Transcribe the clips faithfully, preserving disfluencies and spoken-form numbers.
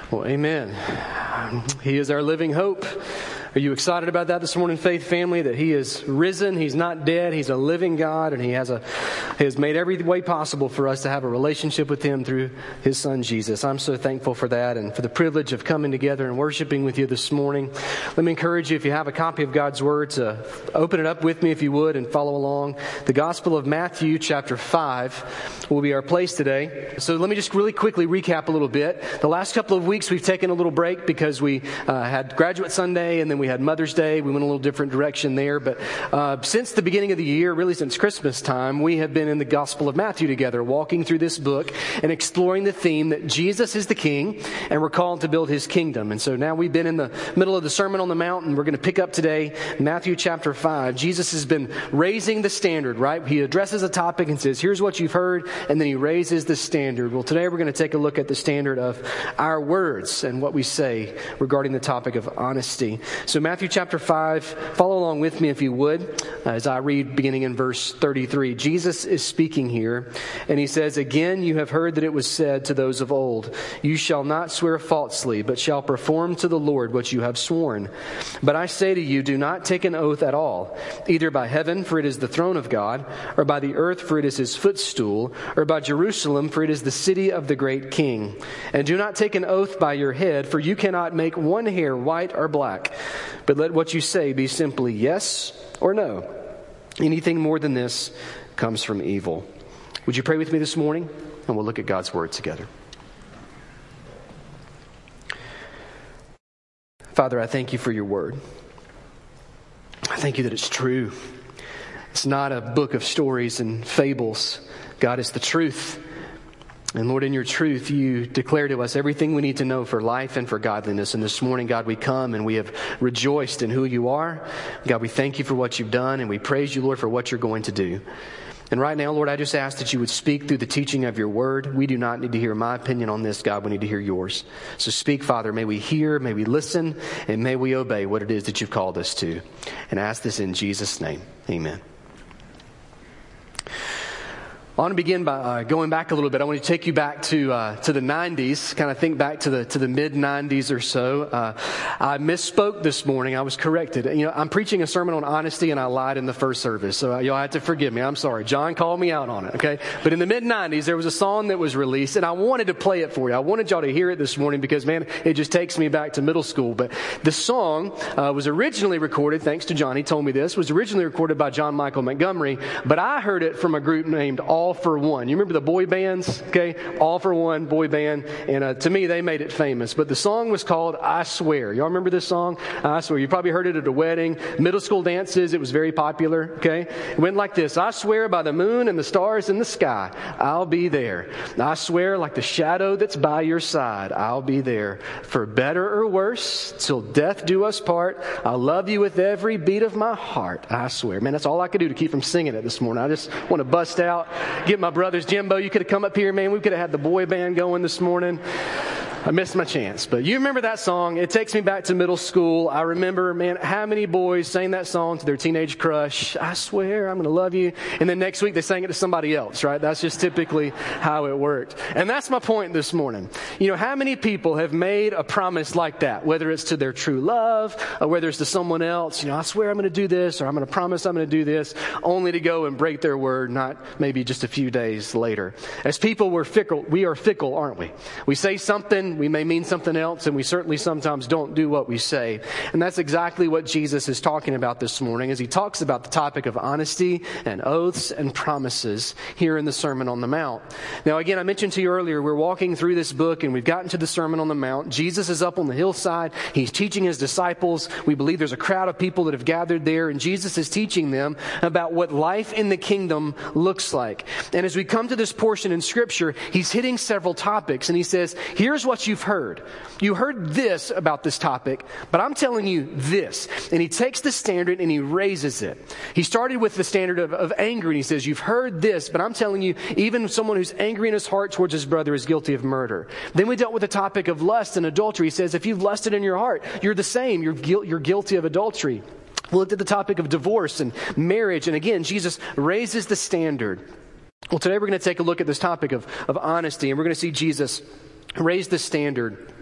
Well, amen. He is our living hope. Are you excited about that this morning, Faith family? That He is risen, He's not dead, He's a living God, and He has a He has made every way possible for us to have a relationship with Him through His Son Jesus. I'm so thankful for that and for the privilege of coming together and worshiping with you this morning. Let me encourage you, if you have a copy of God's Word, to open it up with me if you would and follow along. The Gospel of Matthew, chapter five, will be our place today. So let me just really quickly recap a little bit. The last couple of weeks we've taken a little break because we uh, had Graduate Sunday and then we had Mother's Day. We went a little different direction there. But uh, since the beginning of the year, really since Christmas time, we have been in the Gospel of Matthew together, walking through this book and exploring the theme that Jesus is the King and we're called to build His kingdom. And so now we've been in the middle of the Sermon on the Mount and we're going to pick up today Matthew chapter five. Jesus has been raising the standard, right? He addresses a topic and says, here's what you've heard, and then He raises the standard. Well, today we're going to take a look at the standard of our words and what we say regarding the topic of honesty. So Matthew chapter five, follow along with me if you would, as I read beginning in verse thirty-three. Jesus is speaking here, and He says, "Again, you have heard that it was said to those of old, you shall not swear falsely, but shall perform to the Lord what you have sworn. But I say to you, do not take an oath at all, either by heaven, for it is the throne of God, or by the earth, for it is His footstool, or by Jerusalem, for it is the city of the great King. And do not take an oath by your head, for you cannot make one hair white or black. But let what you say be simply yes or no. Anything more than this comes from evil." Would you pray with me this morning? And we'll look at God's Word together. Father, I thank You for Your Word. I thank You that it's true. It's not a book of stories and fables. God, it's the truth. And Lord, in Your truth, You declare to us everything we need to know for life and for godliness. And this morning, God, we come and we have rejoiced in who You are. God, we thank You for what You've done, and we praise You, Lord, for what You're going to do. And right now, Lord, I just ask that You would speak through the teaching of Your Word. We do not need to hear my opinion on this, God. We need to hear Yours. So speak, Father. May we hear, may we listen, and may we obey what it is that You've called us to. And I ask this in Jesus' name. Amen. I want to begin by uh, going back a little bit. I want to take you back to uh, to the nineties, kind of think back to the to the mid nineties or so. Uh, I misspoke this morning. I was corrected. You know, I'm preaching a sermon on honesty, and I lied in the first service, so uh, you'll have to forgive me. I'm sorry. John called me out on it. Okay, but in the mid nineties, there was a song that was released, and I wanted to play it for you. I wanted y'all to hear it this morning because, man, it just takes me back to middle school. But the song uh, was originally recorded, thanks to John. He told me this was originally recorded by John Michael Montgomery, but I heard it from a group named All for One. You remember the boy bands? Okay, All for One boy band, and uh, to me they made it famous. But the song was called "I Swear." Y'all remember this song? I swear. You probably heard it at a wedding, middle school dances. It was very popular. Okay, it went like this: "I swear by the moon and the stars in the sky, I'll be there. I swear like the shadow that's by your side, I'll be there. For better or worse, till death do us part, I'll love you with every beat of my heart. I swear." Man, that's all I could do to keep from singing it this morning. I just want to bust out, get my brothers. Jimbo, you could have come up here, man. We could have had the boy band going this morning. I missed my chance. But you remember that song. It takes me back to middle school. I remember, man, how many boys sang that song to their teenage crush. I swear I'm going to love you. And then next week they sang it to somebody else, right? That's just typically how it worked. And that's my point this morning. You know, how many people have made a promise like that, whether it's to their true love or whether it's to someone else? You know, I swear I'm going to do this, or I'm going to promise I'm going to do this, only to go and break their word, not maybe just a few days later. As people, we're fickle. We are fickle, aren't we? We say something, we may mean something else, and we certainly sometimes don't do what we say. And that's exactly what Jesus is talking about this morning as He talks about the topic of honesty and oaths and promises here in the Sermon on the Mount. Now, again, I mentioned to you earlier, we're walking through this book and we've gotten to the Sermon on the Mount. Jesus is up on the hillside. He's teaching His disciples. We believe there's a crowd of people that have gathered there, and Jesus is teaching them about what life in the kingdom looks like. And as we come to this portion in Scripture, He's hitting several topics, and He says, here's what you've heard. You heard this about this topic, but I'm telling you this. And He takes the standard and He raises it. He started with the standard of, of anger, and He says, you've heard this, but I'm telling you, even someone who's angry in his heart towards his brother is guilty of murder. Then we dealt with the topic of lust and adultery. He says, if you've lusted in your heart, you're the same. You're, guil- you're guilty of adultery. We looked at the topic of divorce and marriage, and again, Jesus raises the standard. Well, today we're going to take a look at this topic of, of honesty, and we're going to see Jesus raise the standard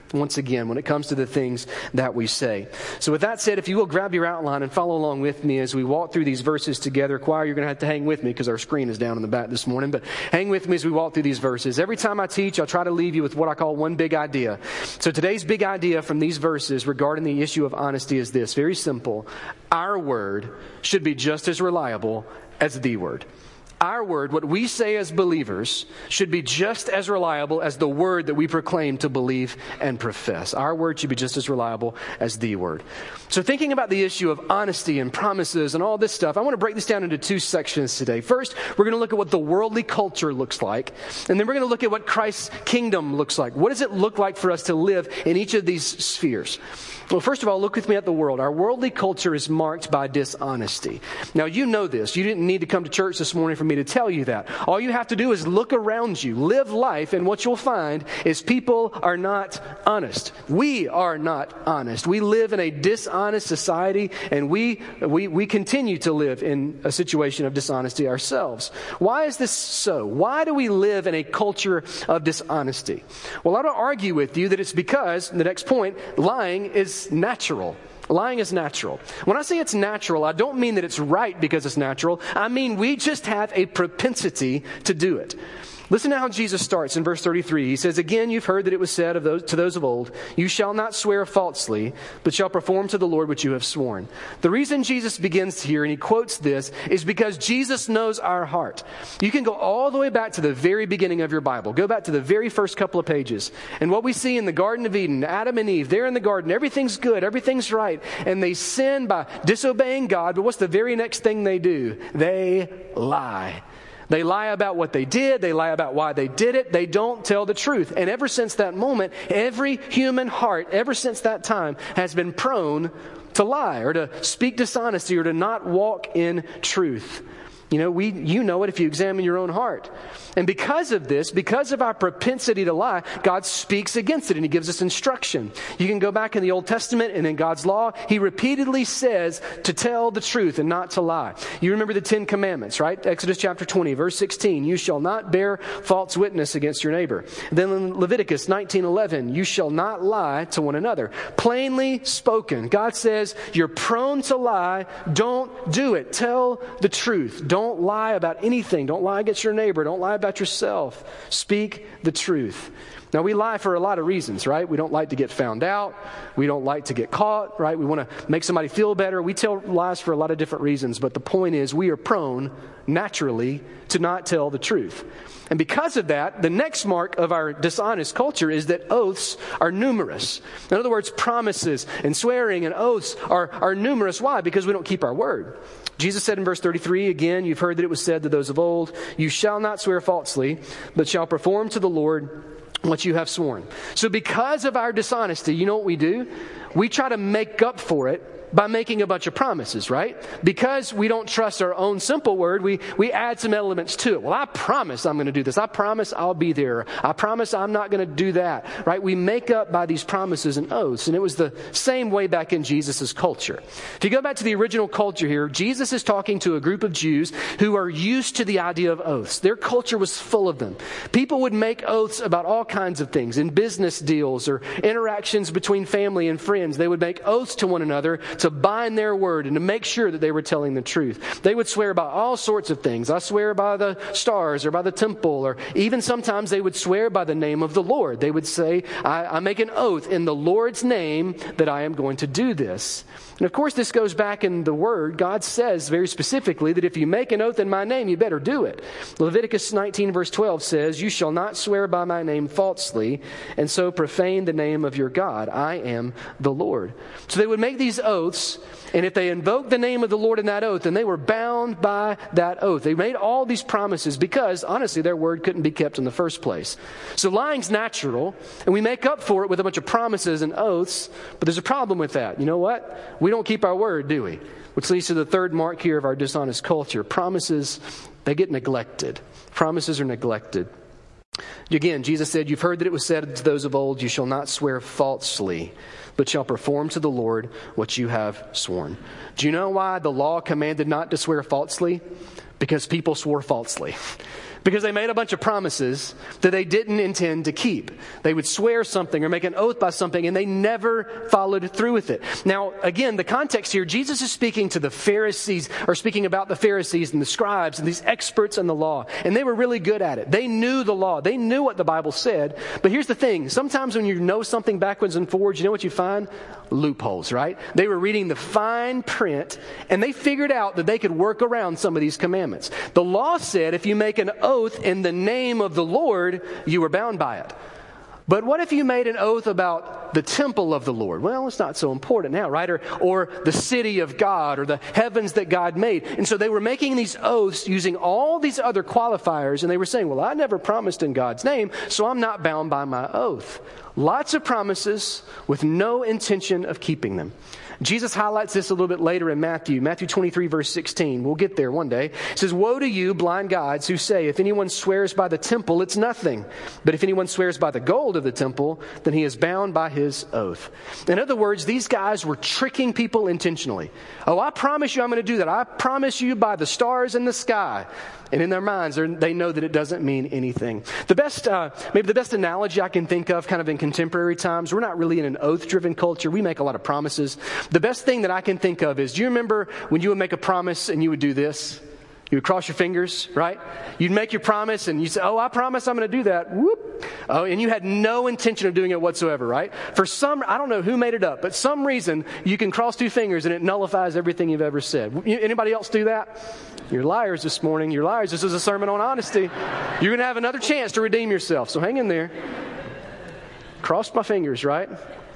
once again, when it comes to the things that we say. So with that said, if you will grab your outline and follow along with me as we walk through these verses together. Choir, you're going to have to hang with me because our screen is down in the back this morning, but hang with me as we walk through these verses. Every time I teach, I'll try to leave you with what I call one big idea. So today's big idea from these verses regarding the issue of honesty is this, very simple. Our word should be just as reliable as the word. Our word, what we say as believers, should be just as reliable as the word that we proclaim to believe and profess. Our word should be just as reliable as the word. So thinking about the issue of honesty and promises and all this stuff, I want to break this down into two sections today. First, we're going to look at what the worldly culture looks like, and then we're going to look at what Christ's kingdom looks like. What does it look like for us to live in each of these spheres? Well, first of all, look with me at the world. Our worldly culture is marked by dishonesty. Now, you know this. You didn't need to come to church this morning for me to tell you that. All you have to do is look around you, live life, and what you'll find is people are not honest. We are not honest. We live in a dishonest society, and we we we continue to live in a situation of dishonesty ourselves. Why is this so? Why do we live in a culture of dishonesty? Well, I don't argue with you that it's because, the next point, lying is natural. Lying is natural. When I say it's natural, I don't mean that it's right because it's natural. I mean we just have a propensity to do it. Listen to how Jesus starts in verse thirty-three. He says, "Again, you've heard that it was said of those to those of old, you shall not swear falsely, but shall perform to the Lord what you have sworn." The reason Jesus begins here, and he quotes this, is because Jesus knows our heart. You can go all the way back to the very beginning of your Bible. Go back to the very first couple of pages. And what we see in the Garden of Eden, Adam and Eve, they're in the garden. Everything's good. Everything's right. And they sin by disobeying God. But what's the very next thing they do? They lie. They lie about what they did. They lie about why they did it. They don't tell the truth. And ever since that moment, every human heart, ever since that time, has been prone to lie or to speak dishonesty or to not walk in truth. You know, we, you know it if you examine your own heart. And because of this, because of our propensity to lie, God speaks against it and He gives us instruction. You can go back in the Old Testament and in God's law, He repeatedly says to tell the truth and not to lie. You remember the Ten Commandments, right? Exodus chapter twenty, verse sixteen, "You shall not bear false witness against your neighbor." Then in Leviticus nineteen eleven, "You shall not lie to one another." Plainly spoken, God says, you're prone to lie. Don't do it. Tell the truth. Don't Don't lie about anything. Don't lie against your neighbor. Don't lie about yourself. Speak the truth. Now, we lie for a lot of reasons, right? We don't like to get found out. We don't like to get caught, right? We want to make somebody feel better. We tell lies for a lot of different reasons. But the point is, we are prone, naturally, to not tell the truth. And because of that, the next mark of our dishonest culture is that oaths are numerous. In other words, promises and swearing and oaths are, are numerous. Why? Because we don't keep our word. Jesus said in verse thirty-three, "Again, you've heard that it was said to those of old, you shall not swear falsely, but shall perform to the Lord what you have sworn." So because of our dishonesty, you know what we do? We try to make up for it by making a bunch of promises, right? Because we don't trust our own simple word, we, we add some elements to it. Well, I promise I'm going to do this. I promise I'll be there. I promise I'm not going to do that, right? We make up by these promises and oaths. And it was the same way back in Jesus' culture. If you go back to the original culture here, Jesus is talking to a group of Jews who are used to the idea of oaths. Their culture was full of them. People would make oaths about all kinds of things in business deals or interactions between family and friends. They would make oaths to one another to bind their word and to make sure that they were telling the truth. They would swear by all sorts of things. I swear by the stars or by the temple, or even sometimes they would swear by the name of the Lord. They would say, I, I make an oath in the Lord's name that I am going to do this. And of course, this goes back in the Word. God says very specifically that if you make an oath in my name, you better do it. Leviticus nineteen verse twelve says, "You shall not swear by my name falsely, and so profane the name of your God. I am the Lord." So they would make these oaths, and if they invoked the name of the Lord in that oath, then they were bound by that oath. They made all these promises because, honestly, their word couldn't be kept in the first place. So lying's natural, and we make up for it with a bunch of promises and oaths, but there's a problem with that. You know what? We don't keep our word, do we? Which leads to the third mark here of our dishonest culture. Promises, they get neglected. Promises are neglected. Again, Jesus said, "You've heard that it was said to those of old, you shall not swear falsely, but shall perform to the Lord what you have sworn." Do you know why the law commanded not to swear falsely? Because people swore falsely. because they made a bunch of promises that they didn't intend to keep. They would swear something or make an oath by something, and they never followed through with it. Now, again, the context here, Jesus is speaking to the Pharisees, or speaking about the Pharisees and the scribes and these experts in the law, and they were really good at it. They knew the law. They knew what the Bible said. But here's the thing. Sometimes when you know something backwards and forwards, you know what you find? Loopholes, right? They were reading the fine print, and they figured out that they could work around some of these commandments. The law said if you make an oath in the name of the Lord, you were bound by it. But what if you made an oath about the temple of the Lord? Well, it's not so important now, right? Or, or the city of God, or the heavens that God made. And so they were making these oaths using all these other qualifiers, and they were saying, well, I never promised in God's name, so I'm not bound by my oath. Lots of promises with no intention of keeping them. Jesus highlights this a little bit later in Matthew. Matthew twenty-three, verse sixteen. We'll get there one day. It says, woe to you, blind guides, who say, if anyone swears by the temple, it's nothing. But if anyone swears by the gold of the temple, then he is bound by his oath. In other words, these guys were tricking people intentionally. Oh, I promise you I'm going to do that. I promise you by the stars in the sky. And in their minds, they know that it doesn't mean anything. The best, uh, maybe the best analogy I can think of kind of in contemporary times, we're not really in an oath-driven culture. We make a lot of promises. The best thing that I can think of is, do you remember when you would make a promise and you would do this? You would cross your fingers, right? You'd make your promise and you say, oh, I promise I'm going to do that. Whoop. Oh, and you had no intention of doing it whatsoever, right? For some, I don't know who made it up, but some reason you can cross two fingers and it nullifies everything you've ever said. Anybody else do that? You're liars this morning. You're liars. This is a sermon on honesty. You're going to have another chance to redeem yourself. So hang in there. Crossed my fingers, right?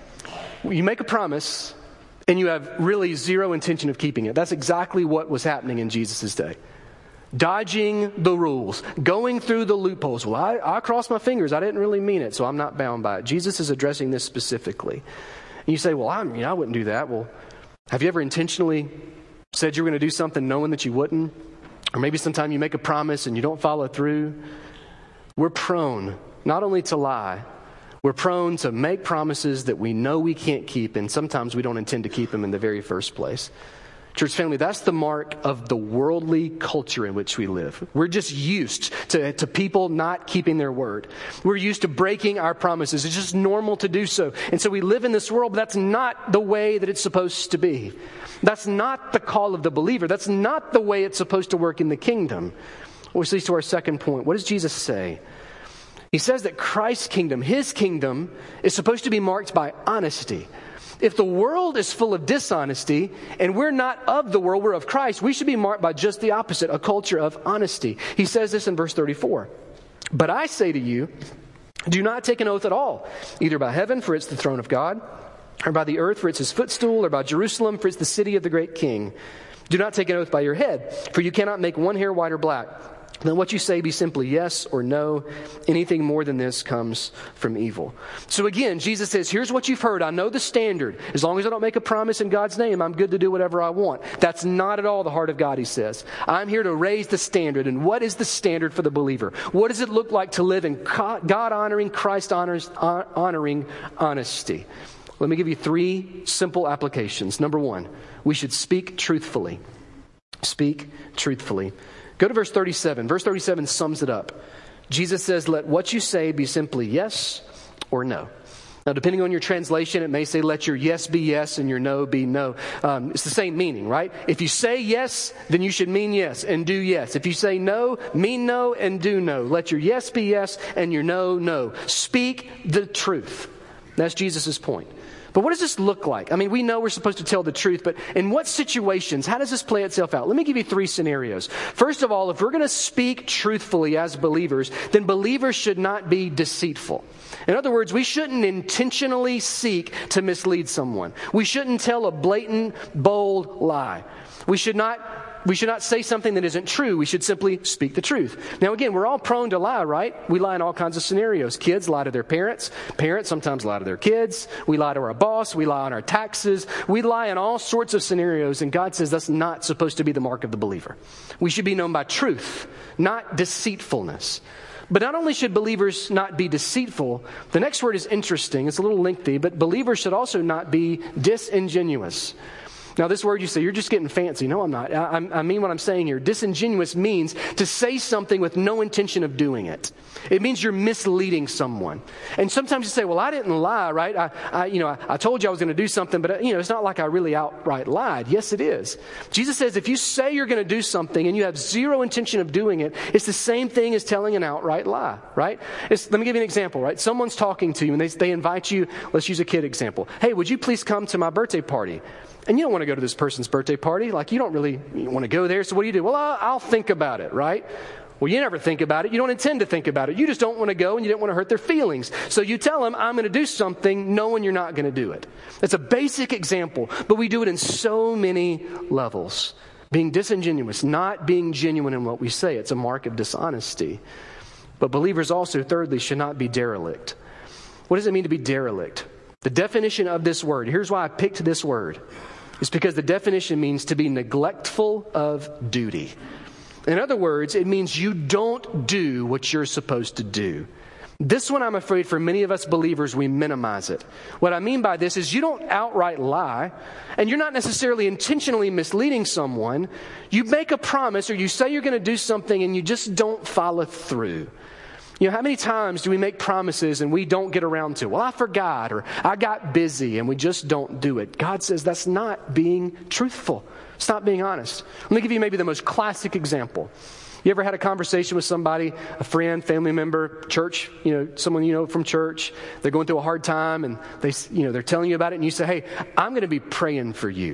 You make a promise and you have really zero intention of keeping it. That's exactly what was happening in Jesus' day. Dodging the rules, going through the loopholes. Well, I, I crossed my fingers. I didn't really mean it, so I'm not bound by it. Jesus is addressing this specifically. And you say, well, I mean, I wouldn't do that. Well, have you ever intentionally said you were going to do something knowing that you wouldn't? Or maybe sometime you make a promise and you don't follow through. We're prone not only to lie, we're prone to make promises that we know we can't keep, and sometimes we don't intend to keep them in the very first place. Church family, that's the mark of the worldly culture in which we live. We're just used to, to people not keeping their word. We're used to breaking our promises. It's just normal to do so. And so we live in this world, but that's not the way that it's supposed to be. That's not the call of the believer. That's not the way it's supposed to work in the kingdom. Which leads to our second point. What does Jesus say? He says that Christ's kingdom, His kingdom, is supposed to be marked by honesty. If the world is full of dishonesty and we're not of the world, we're of Christ, we should be marked by just the opposite, a culture of honesty. He says this in verse thirty-four. But I say to you, do not take an oath at all, either by heaven, for it's the throne of God, or by the earth, for it's His footstool, or by Jerusalem, for it's the city of the great King. Do not take an oath by your head, for you cannot make one hair white or black. Then what you say be simply yes or no. Anything more than this comes from evil. So again, Jesus says, here's what you've heard. I know the standard. As long as I don't make a promise in God's name, I'm good to do whatever I want. That's not at all the heart of God, He says. I'm here to raise the standard. And what is the standard for the believer? What does it look like to live in God-honoring, Christ-honoring honesty? Let me give you three simple applications. Number one, we should speak truthfully. Speak truthfully. Go to verse thirty-seven. Verse thirty-seven sums it up. Jesus says, let what you say be simply yes or no. Now, depending on your translation, it may say, let your yes be yes and your no be no. Um, it's the same meaning, right? If you say yes, then you should mean yes and do yes. If you say no, mean no and do no. Let your yes be yes and your no, no. Speak the truth. That's Jesus' point. But what does this look like? I mean, we know we're supposed to tell the truth, but in what situations? How does this play itself out? Let me give you three scenarios. First of all, if we're going to speak truthfully as believers, then believers should not be deceitful. In other words, we shouldn't intentionally seek to mislead someone. We shouldn't tell a blatant, bold lie. We should not We should not say something that isn't true. We should simply speak the truth. Now again, we're all prone to lie, right? We lie in all kinds of scenarios. Kids lie to their parents. Parents sometimes lie to their kids. We lie to our boss. We lie on our taxes. We lie in all sorts of scenarios, and God says that's not supposed to be the mark of the believer. We should be known by truth, not deceitfulness. But not only should believers not be deceitful, the next word is interesting. It's a little lengthy, but believers should also not be disingenuous. Now, this word you say, you're just getting fancy. No, I'm not. I, I mean what I'm saying here. Disingenuous means to say something with no intention of doing it. It means you're misleading someone. And sometimes you say, well, I didn't lie, right? I, I you know, I, I told you I was going to do something, but, you know, it's not like I really outright lied. Yes, it is. Jesus says if you say you're going to do something and you have zero intention of doing it, it's the same thing as telling an outright lie, right? It's, let me give you an example, right? Someone's talking to you and they, they invite you, let's use a kid example. Hey, would you please come to my birthday party? And you don't want to go to this person's birthday party. Like, you don't really want to go there. So what do you do? Well, I'll, I'll think about it, right? Well, you never think about it. You don't intend to think about it. You just don't want to go and you didn't want to hurt their feelings. So you tell them, I'm going to do something knowing you're not going to do it. That's a basic example, but we do it in so many levels. Being disingenuous, not being genuine in what we say. It's a mark of dishonesty. But believers also, thirdly, should not be derelict. What does it mean to be derelict? The definition of this word, here's why I picked this word. It's because the definition means to be neglectful of duty. In other words, it means you don't do what you're supposed to do. This one, I'm afraid, for many of us believers, we minimize it. What I mean by this is you don't outright lie, and you're not necessarily intentionally misleading someone. You make a promise or you say you're going to do something and you just don't follow through. You know, how many times do we make promises and we don't get around to it? Well, I forgot, or I got busy, and we just don't do it. God says that's not being truthful. It's not being honest. Let me give you maybe the most classic example. You ever had a conversation with somebody, a friend, family member, church, you know, someone you know from church, they're going through a hard time and they, you know, they're telling you about it and you say, hey, I'm going to be praying for you.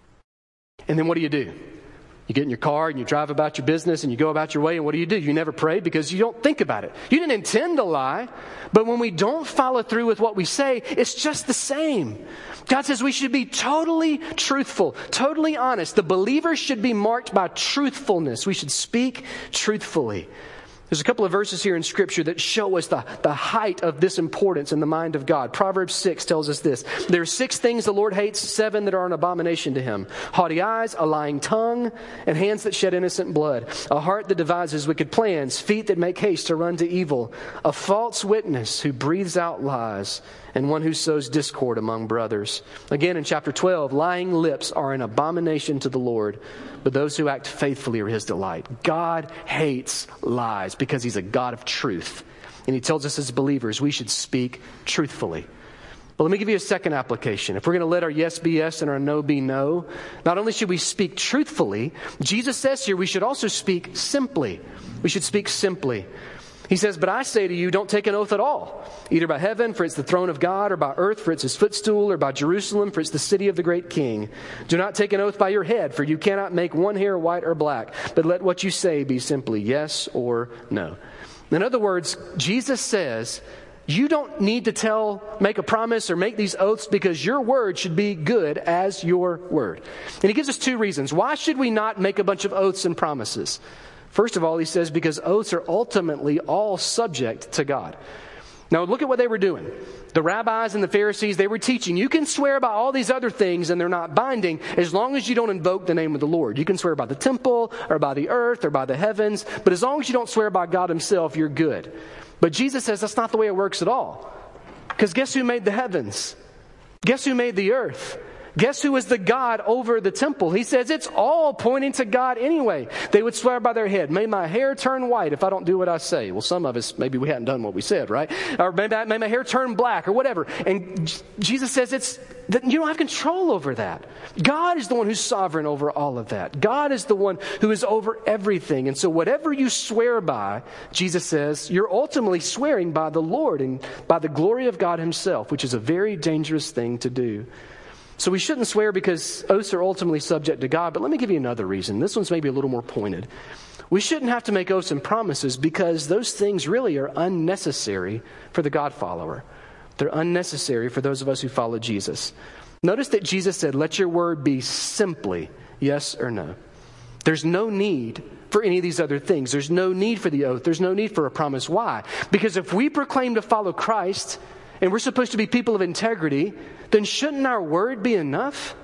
And then what do you do? You get in your car and you drive about your business and you go about your way, and what do you do? You never pray because you don't think about it. You didn't intend to lie, but when we don't follow through with what we say, it's just the same. God says we should be totally truthful, totally honest. The believer should be marked by truthfulness. We should speak truthfully. There's a couple of verses here in Scripture that show us the, the height of this importance in the mind of God. Proverbs six tells us this. There are six things the Lord hates, seven that are an abomination to Him. Haughty eyes, a lying tongue, and hands that shed innocent blood. A heart that devises wicked plans, feet that make haste to run to evil. A false witness who breathes out lies, and one who sows discord among brothers. Again, in chapter twelve, lying lips are an abomination to the Lord, but those who act faithfully are His delight. God hates lies because He's a God of truth. And He tells us as believers we should speak truthfully. But let me give you a second application. If we're going to let our yes be yes and our no be no, not only should we speak truthfully, Jesus says here we should also speak simply. We should speak simply. He says, but I say to you, don't take an oath at all, either by heaven, for it's the throne of God, or by earth, for it's His footstool, or by Jerusalem, for it's the city of the great King. Do not take an oath by your head, for you cannot make one hair white or black, but let what you say be simply yes or no. In other words, Jesus says, you don't need to tell, make a promise or make these oaths because your word should be good as your word. And He gives us two reasons. Why should we not make a bunch of oaths and promises? First of all, He says, because oaths are ultimately all subject to God. Now, look at what they were doing. The rabbis and the Pharisees, they were teaching, you can swear by all these other things and they're not binding as long as you don't invoke the name of the Lord. You can swear by the temple or by the earth or by the heavens, but as long as you don't swear by God Himself, you're good. But Jesus says that's not the way it works at all. Because guess who made the heavens? Guess who made the earth? Guess who is the God over the temple? He says it's all pointing to God anyway. They would swear by their head, may my hair turn white if I don't do what I say. Well, some of us, maybe we hadn't done what we said, right? Or maybe may my hair turn black or whatever. And Jesus says it's that you don't have control over that. God is the one who's sovereign over all of that. God is the one who is over everything. And so whatever you swear by, Jesus says, you're ultimately swearing by the Lord and by the glory of God Himself, which is a very dangerous thing to do. So we shouldn't swear because oaths are ultimately subject to God. But let me give you another reason. This one's maybe a little more pointed. We shouldn't have to make oaths and promises because those things really are unnecessary for the God follower. They're unnecessary for those of us who follow Jesus. Notice that Jesus said, let your word be simply yes or no. There's no need for any of these other things. There's no need for the oath. There's no need for a promise. Why? Because if we proclaim to follow Christ and we're supposed to be people of integrity, then shouldn't our word be enough?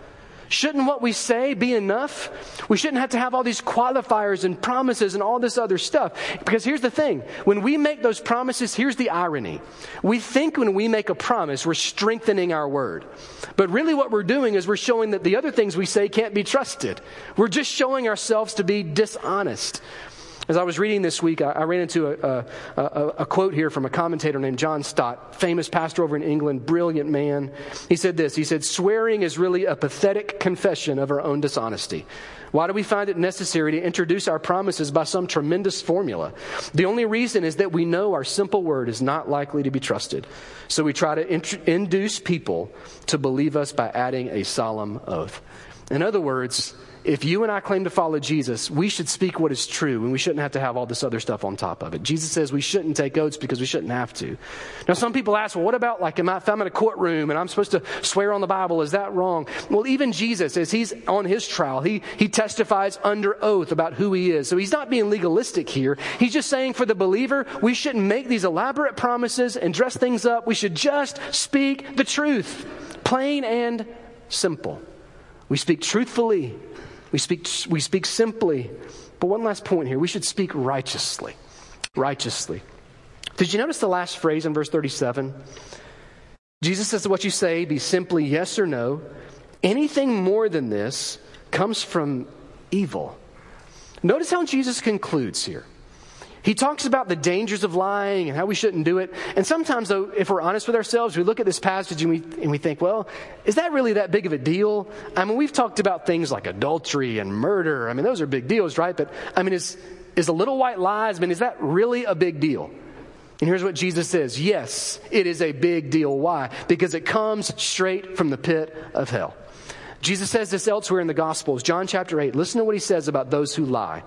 Shouldn't what we say be enough? We shouldn't have to have all these qualifiers and promises and all this other stuff. Because here's the thing. When we make those promises, here's the irony. We think when we make a promise, we're strengthening our word. But really what we're doing is we're showing that the other things we say can't be trusted. We're just showing ourselves to be dishonest. As I was reading this week, I, I ran into a, a, a, a quote here from a commentator named John Stott, famous pastor over in England, brilliant man. He said this, he said, swearing is really a pathetic confession of our own dishonesty. Why do we find it necessary to introduce our promises by some tremendous formula? The only reason is that we know our simple word is not likely to be trusted. So we try to int- induce people to believe us by adding a solemn oath. In other words, if you and I claim to follow Jesus, we should speak what is true, and we shouldn't have to have all this other stuff on top of it. Jesus says we shouldn't take oaths because we shouldn't have to. Now, some people ask, well, what about like if I'm in a courtroom and I'm supposed to swear on the Bible? Is that wrong? Well, even Jesus, as he's on his trial, he, he testifies under oath about who he is. So he's not being legalistic here. He's just saying for the believer, we shouldn't make these elaborate promises and dress things up. We should just speak the truth, plain and simple. We speak truthfully. We speak we speak simply. But one last point here. We should speak righteously. Righteously. Did you notice the last phrase in verse thirty-seven? Jesus says what you say be simply yes or no. Anything more than this comes from evil. Notice how Jesus concludes here. He talks about the dangers of lying and how we shouldn't do it. And sometimes, though, if we're honest with ourselves, we look at this passage and we, and we think, well, is that really that big of a deal? I mean, we've talked about things like adultery and murder. I mean, those are big deals, right? But, I mean, is, is a little white lies, I mean, is that really a big deal? And here's what Jesus says. Yes, it is a big deal. Why? Because it comes straight from the pit of hell. Jesus says this elsewhere in the Gospels. John chapter eight. Listen to what he says about those who lie.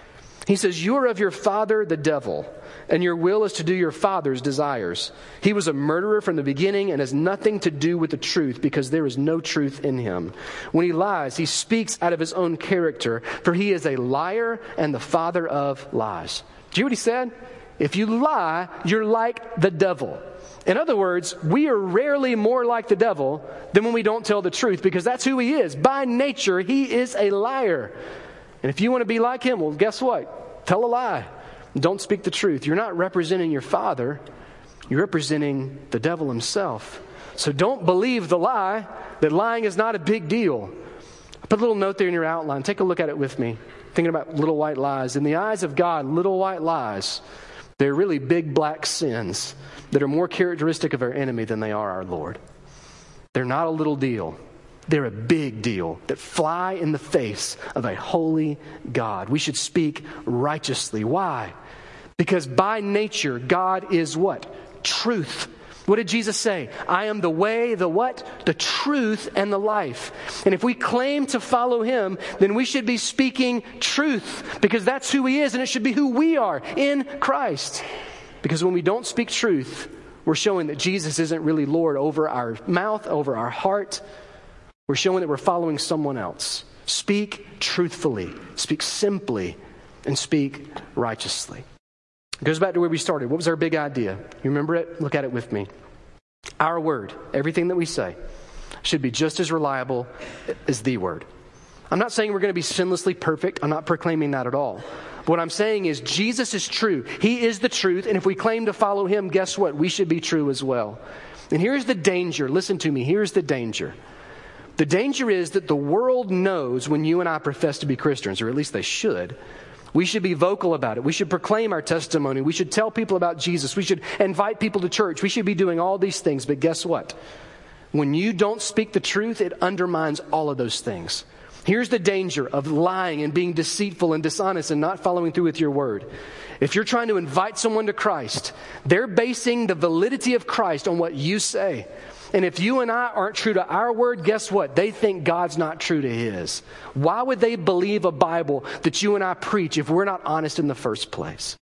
He says, you are of your father, the devil, and your will is to do your father's desires. He was a murderer from the beginning and has nothing to do with the truth because there is no truth in him. When he lies, he speaks out of his own character, for he is a liar and the father of lies. Do you hear what he said? If you lie, you're like the devil. In other words, we are rarely more like the devil than when we don't tell the truth because that's who he is. By nature, he is a liar. And if you want to be like him, well, guess what? Tell a lie. Don't speak the truth. You're not representing your father. You're representing the devil himself. So don't believe the lie that lying is not a big deal. I put a little note there in your outline. Take a look at it with me. Thinking about little white lies. In the eyes of God, little white lies, they're really big black sins that are more characteristic of our enemy than they are our Lord. They're not a little deal. They're a big deal that fly in the face of a holy God. We should speak righteously. Why? Because by nature, God is what? Truth. What did Jesus say? I am the way, the what? The truth and the life. And if we claim to follow him, then we should be speaking truth because that's who he is and it should be who we are in Christ. Because when we don't speak truth, we're showing that Jesus isn't really Lord over our mouth, over our heart. We're showing that we're following someone else. Speak truthfully, speak simply, and speak righteously. It goes back to where we started. What was our big idea? You remember it? Look at it with me. Our word, everything that we say, should be just as reliable as the word. I'm not saying we're going to be sinlessly perfect. I'm not proclaiming that at all. What I'm saying is Jesus is true. He is the truth. And if we claim to follow him, guess what? We should be true as well. And here's the danger. Listen to me. Here's the danger. The danger is that the world knows when you and I profess to be Christians, or at least they should. We should be vocal about it. We should proclaim our testimony. We should tell people about Jesus. We should invite people to church. We should be doing all these things. But guess what? When you don't speak the truth, it undermines all of those things. Here's the danger of lying and being deceitful and dishonest and not following through with your word. If you're trying to invite someone to Christ, they're basing the validity of Christ on what you say. And if you and I aren't true to our word, guess what? They think God's not true to his. Why would they believe a Bible that you and I preach if we're not honest in the first place?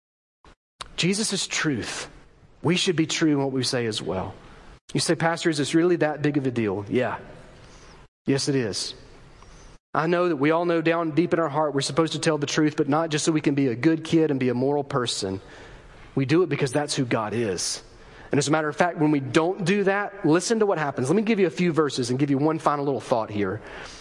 Jesus is truth. We should be true in what we say as well. You say, Pastor, is this really that big of a deal? Yeah. Yes, it is. I know that we all know down deep in our heart we're supposed to tell the truth, but not just so we can be a good kid and be a moral person. We do it because that's who God is. And as a matter of fact, when we don't do that, listen to what happens. Let me give you a few verses and give you one final little thought here.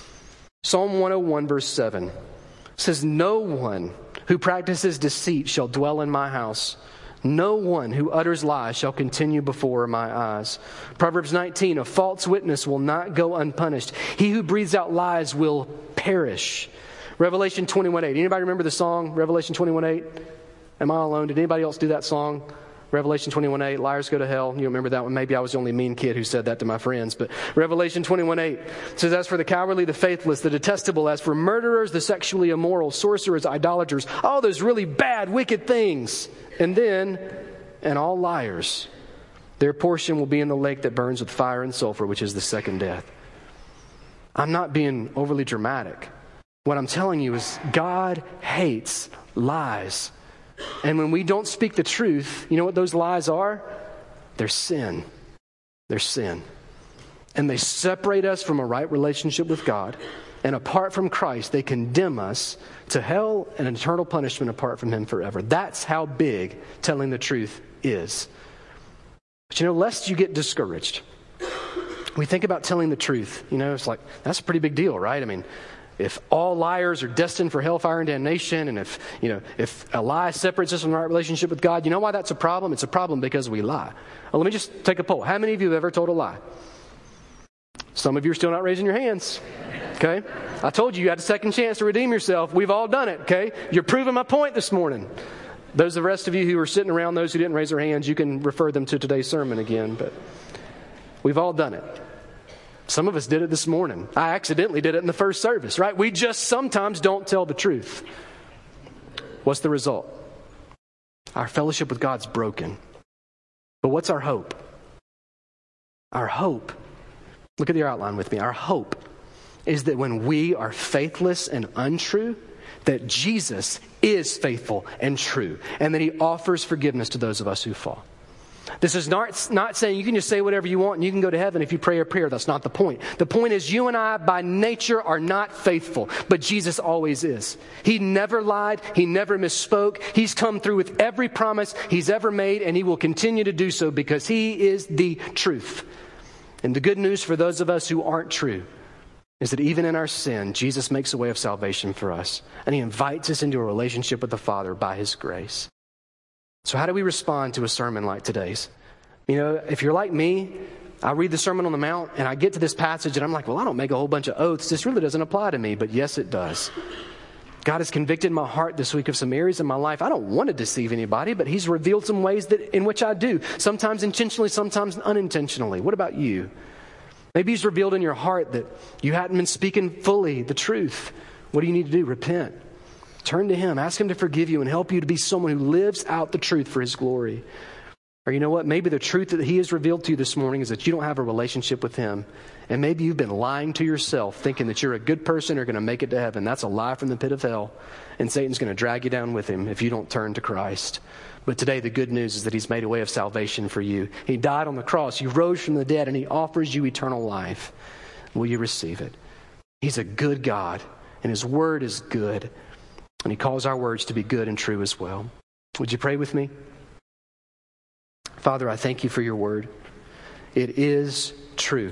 Psalm one oh one, verse seven says, no one who practices deceit shall dwell in my house. No one who utters lies shall continue before my eyes. Proverbs nineteen, a false witness will not go unpunished. He who breathes out lies will perish. Revelation twenty-one eight. Anybody remember the song, Revelation twenty-one eight? Am I alone? Did anybody else do that song? Revelation twenty-one eight, liars go to hell. You remember that one? Maybe I was the only mean kid who said that to my friends. But Revelation twenty-one eight says, as for the cowardly, the faithless, the detestable, as for murderers, the sexually immoral, sorcerers, idolaters, all those really bad, wicked things. And then, and all liars, their portion will be in the lake that burns with fire and sulfur, which is the second death. I'm not being overly dramatic. What I'm telling you is God hates lies. And when we don't speak the truth, you know what those lies are? They're sin. They're sin. And they separate us from a right relationship with God. And apart from Christ, they condemn us to hell and eternal punishment apart from Him forever. That's how big telling the truth is. But you know, lest you get discouraged, we think about telling the truth. You know, it's like, that's a pretty big deal, right? I mean, if all liars are destined for hellfire and damnation, and if, you know, if a lie separates us from the right relationship with God, you know why that's a problem? It's a problem because we lie. Well, let me just take a poll. How many of you have ever told a lie? Some of you are still not raising your hands. Okay? I told you you had a second chance to redeem yourself. We've all done it, okay? You're proving my point this morning. Those the rest of you who are sitting around, those who didn't raise their hands, you can refer them to today's sermon again, but we've all done it. Some of us did it this morning. I accidentally did it in the first service, right? We just sometimes don't tell the truth. What's the result? Our fellowship with God's broken. But what's our hope? Our hope, look at your outline with me. Our hope is that when we are faithless and untrue, that Jesus is faithful and true, and that He offers forgiveness to those of us who fall. This is not, not saying you can just say whatever you want and you can go to heaven if you pray a prayer. That's not the point. The point is you and I by nature are not faithful, but Jesus always is. He never lied. He never misspoke. He's come through with every promise He's ever made, and He will continue to do so because He is the truth. And the good news for those of us who aren't true is that even in our sin, Jesus makes a way of salvation for us, and He invites us into a relationship with the Father by His grace. So how do we respond to a sermon like today's? You know, if you're like me, I read the Sermon on the Mount and I get to this passage and I'm like, well, I don't make a whole bunch of oaths. This really doesn't apply to me. But yes, it does. God has convicted my heart this week of some areas in my life. I don't want to deceive anybody, but He's revealed some ways that in which I do. Sometimes intentionally, sometimes unintentionally. What about you? Maybe He's revealed in your heart that you hadn't been speaking fully the truth. What do you need to do? Repent. Turn to Him. Ask Him to forgive you and help you to be someone who lives out the truth for His glory. Or you know what? Maybe the truth that He has revealed to you this morning is that you don't have a relationship with Him. And maybe you've been lying to yourself, thinking that you're a good person or going to make it to heaven. That's a lie from the pit of hell. And Satan's going to drag you down with him if you don't turn to Christ. But today the good news is that He's made a way of salvation for you. He died on the cross. He rose from the dead, and He offers you eternal life. Will you receive it? He's a good God, and His word is good. And He calls our words to be good and true as well. Would you pray with me? Father, I thank You for Your word. It is true.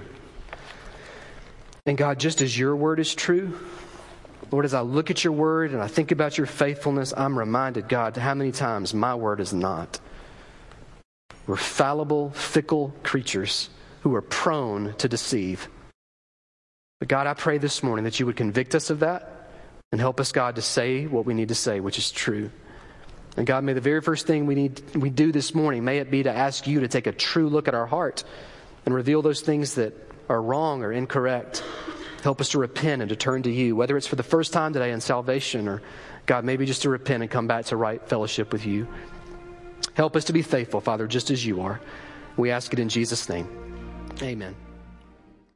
And God, just as Your word is true, Lord, as I look at Your word and I think about Your faithfulness, I'm reminded, God, how many times my word is not. We're fallible, fickle creatures who are prone to deceive. But God, I pray this morning that You would convict us of that and help us, God, to say what we need to say, which is true. And God, may the very first thing we need we do this morning, may it be to ask You to take a true look at our heart and reveal those things that are wrong or incorrect. Help us to repent and to turn to You, whether it's for the first time today in salvation or, God, maybe just to repent and come back to right fellowship with You. Help us to be faithful, Father, just as You are. We ask it in Jesus' name. Amen.